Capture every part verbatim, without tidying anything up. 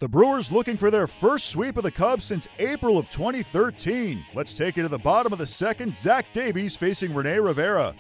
The Brewers looking for their first sweep of the Cubs since April of twenty thirteen. Let's take it to the bottom of the second. Zach Davies facing Rene Rivera.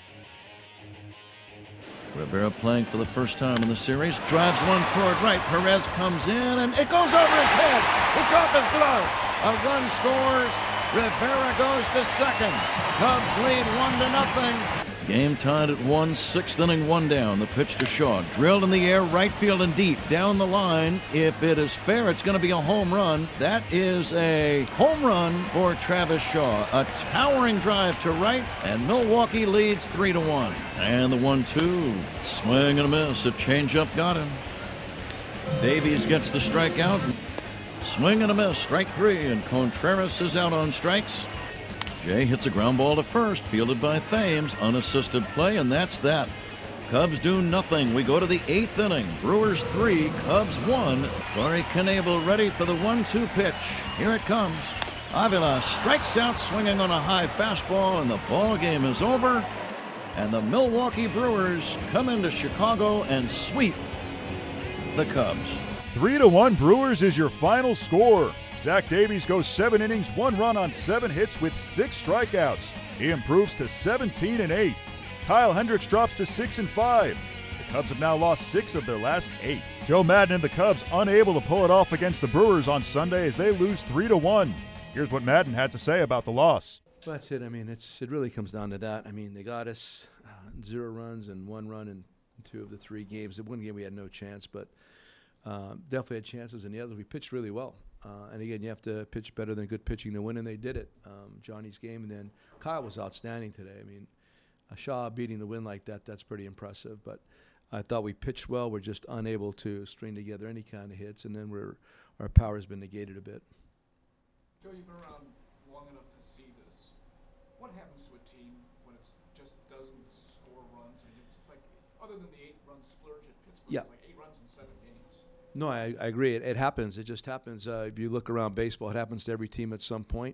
Rivera playing for the first time in the series. Drives one toward right. Perez comes in, and it goes over his head. It's off his glove. A run scores. Rivera goes to second. Cubs lead one to nothing. Game tied at one, sixth inning, one down. The pitch to Shaw. Drilled in the air, right field and deep. Down the line. If it is fair, it's going to be a home run. That is a home run for Travis Shaw. A towering drive to right, and Milwaukee leads three to one. And the one two. Swing and a miss. A changeup got him. Davies gets the strikeout. Swing and a miss. Strike three, and Contreras is out on strikes. Jay hits a ground ball to first, fielded by Thames, unassisted play, and that's that. Cubs do nothing. We go to the eighth inning. Brewers three, Cubs one. Corey Knebel ready for the one two pitch. Here it comes. Avila strikes out swinging on a high fastball, and the ball game is over. And the Milwaukee Brewers come into Chicago and sweep the Cubs. Three to one Brewers is your final score. Zach Davies goes seven innings, one run on seven hits with six strikeouts. He improves to seventeen and eight. Kyle Hendricks drops to six and five. The Cubs have now lost six of their last eight. Joe Maddon and the Cubs unable to pull it off against the Brewers on Sunday as they lose three to one. Here's what Maddon had to say about the loss. Well, that's it. I mean, it's it really comes down to that. I mean, they got us uh, zero runs and one run in two of the three games. In one game we had no chance, but uh, definitely had chances. In the others, we pitched really well. Uh, and again, you have to pitch better than good pitching to win, and they did it. Um, Johnny's game, and then Kyle was outstanding today. I mean, uh, Shaw beating the win like that, that's pretty impressive. But I thought we pitched well. We're just unable to string together any kind of hits, and then we're our power's been negated a bit. Joe, you've been around long enough to see this. What happens to a team when it just doesn't score runs? I mean, it's, it's like, other than the eight-run splurge at Pittsburgh, yeah. It's like eight runs in seven games. No, I, I agree. It, it happens. It just happens. Uh, if you look around baseball, it happens to every team at some point.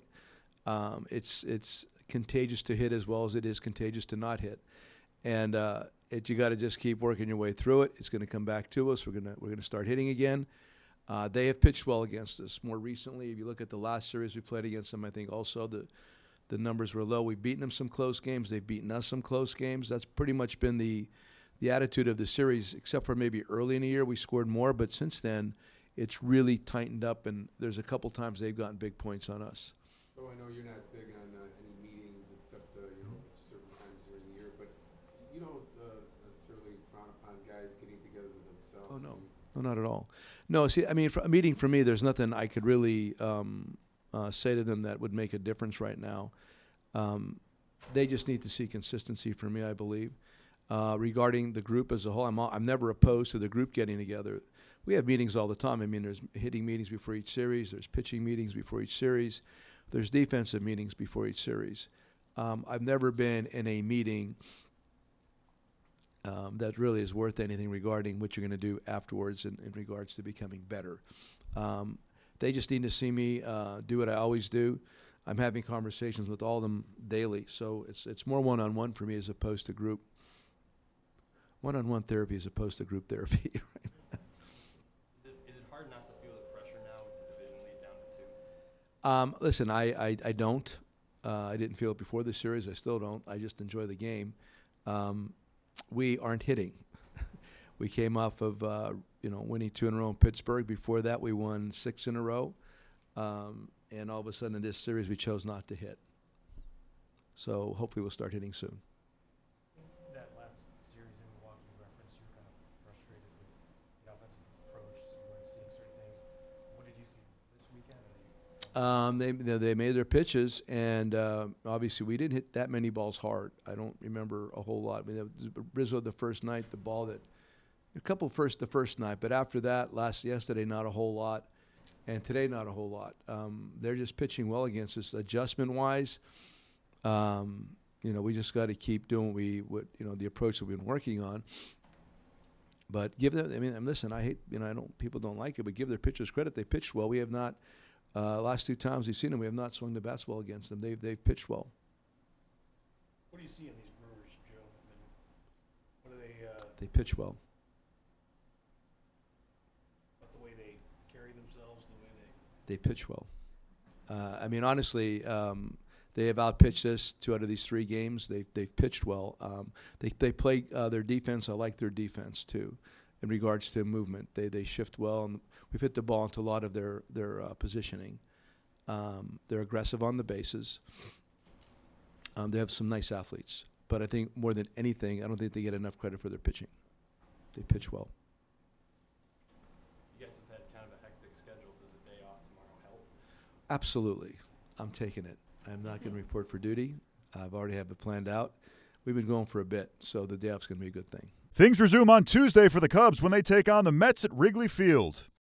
Um, it's it's contagious to hit as well as it is contagious to not hit, and uh, it, you got to just keep working your way through it. It's going to come back to us. We're gonna we're gonna start hitting again. Uh, they have pitched well against us. More recently, if you look at the last series we played against them, I think also the the numbers were low. We've beaten them some close games. They've beaten us some close games. That's pretty much been the the attitude of the series, except for maybe early in the year we scored more, but since then it's really tightened up, and there's a couple times they've gotten big points on us. So I know you're not big on uh, any meetings except uh, you know certain times during the year, but you don't uh, necessarily frown upon guys getting together with themselves. Oh no, no, not at all. No, see, I mean, for a meeting for me, there's nothing I could really um, uh, say to them that would make a difference right now. Um, they just need to see consistency from me, I believe. Uh, regarding the group as a whole, I'm, all, I'm never opposed to the group getting together. We have meetings all the time. I mean, there's hitting meetings before each series. There's pitching meetings before each series. There's defensive meetings before each series. Um, I've never been in a meeting um, that really is worth anything regarding what you're going to do afterwards in, in regards to becoming better. Um, they just need to see me uh, do what I always do. I'm having conversations with all of them daily. So it's, it's more one-on-one for me as opposed to group. One-on-one therapy as opposed to group therapy. Right? Is it, is it hard not to feel the pressure now with the division lead down to two? Um, listen, I, I, I don't. Uh, I didn't feel it before the series. I still don't. I just enjoy the game. Um, we aren't hitting. We came off of uh, you know winning two in a row in Pittsburgh. Before that, we won six in a row. Um, and all of a sudden in this series, we chose not to hit. So hopefully we'll start hitting soon. Um, they they made their pitches, and uh, obviously we didn't hit that many balls hard. I don't remember a whole lot. I mean, Rizzo the first night, the ball that a couple first the first night, but after that, last yesterday not a whole lot, and today not a whole lot. Um, they're just pitching well against us. Adjustment wise, um, you know, we just got to keep doing what we what you know the approach that we've been working on. But give them. I mean, and listen, I hate you know I don't people don't like it, but give their pitchers credit. They pitched well. We have not. Uh, last two times we've seen them, we have not swung the bats well against them. They've they've pitched well. What do you see in these Brewers, Joe? I mean, what do they? Uh, they pitch well. But the way they carry themselves the way they? They pitch well. Uh, I mean, honestly, um, they have outpitched us two out of these three games. They've they've pitched well. Um, they they play uh, their defense. I like their defense too, in regards to movement. They they shift well, and we've hit the ball into a lot of their their uh, positioning. Um, they're aggressive on the bases. Um, they have some nice athletes, but I think more than anything, I don't think they get enough credit for their pitching. They pitch well. You guys have had kind of a hectic schedule. Does a day off tomorrow help? Absolutely. I'm taking it. I'm not going to report for duty. I've already have it planned out. We've been going for a bit, so the day off's going to be a good thing. Things resume on Tuesday for the Cubs when they take on the Mets at Wrigley Field.